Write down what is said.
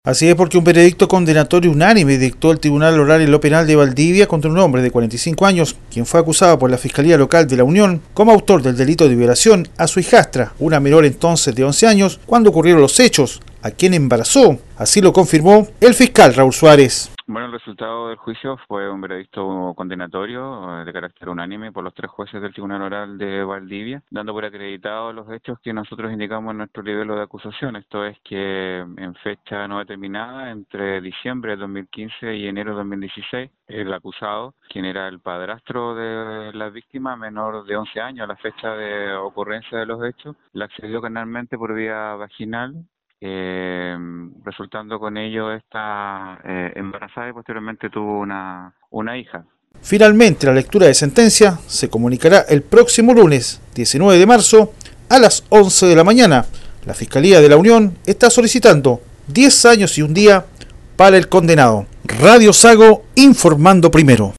Así es, porque un veredicto condenatorio unánime dictó el Tribunal Oral en lo Penal de Valdivia contra un hombre de 45 años, quien fue acusado por la Fiscalía Local de la Unión como autor del delito de violación a su hijastra, una menor entonces de 11 años, cuando ocurrieron los hechos, a quien embarazó. Así lo confirmó el fiscal Raúl Suárez. Bueno, el resultado del juicio fue un veredicto condenatorio de carácter unánime por los 3 jueces del Tribunal Oral de Valdivia, dando por acreditados los hechos que nosotros indicamos en nuestro libelo de acusación. Esto es que en fecha no determinada, entre diciembre de 2015 y enero de 2016, el acusado, quien era el padrastro de la víctima, menor de 11 años a la fecha de ocurrencia de los hechos, la accedió carnalmente por vía vaginal, resultando con ello esta embarazada y posteriormente tuvo una hija. Finalmente, la lectura de sentencia se comunicará el próximo lunes, 19 de marzo, a las 11 de la mañana. La Fiscalía de la Unión está solicitando 10 años y un día para el condenado. Radio Sago, informando primero.